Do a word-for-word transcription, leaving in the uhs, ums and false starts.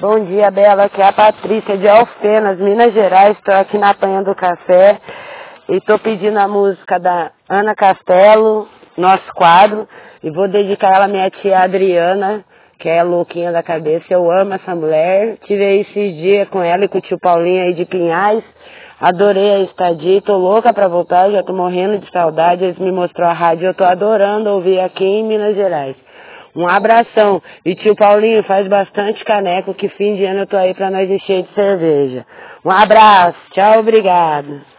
Bom dia, Bela. Aqui é a Patrícia de Alfenas, Minas Gerais. Estou aqui na Panha do Café e estou pedindo a música da Ana Castelo, Nosso Quadro, e vou dedicar ela à minha tia Adriana, que é louquinha da cabeça. Eu amo essa mulher. Tive aí esses dias com ela e com o tio Paulinho aí de Pinhais. Adorei a estadia, tô louca pra voltar, já tô morrendo de saudade. Eles me mostrou a rádio, eu tô adorando ouvir aqui em Minas Gerais. Um abração. E tio Paulinho, faz bastante caneco, que fim de ano eu tô aí pra nós encher de cerveja. Um abraço, tchau, obrigado.